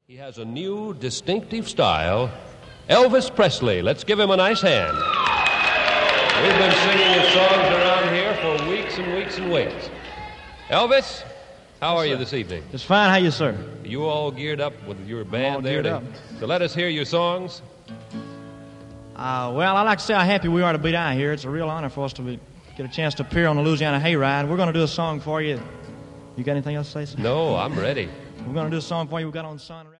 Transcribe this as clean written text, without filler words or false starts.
He has a new, distinctive style. Elvis Presley. Let's give him a nice hand. We've been singing his songs around here for weeks and weeks and weeks. Elvis, how are you this evening? Just fine. How you, sir? Are you all geared up with your band there geared up. to let us hear your songs? Well, I'd like to say how happy we are to be down here. It's a real honor for us to get a chance to appear on the Louisiana Hayride. We're going to do a song for you. You got anything else to say, sir? No, I'm ready. We're going to do a song for you. We got on Sun.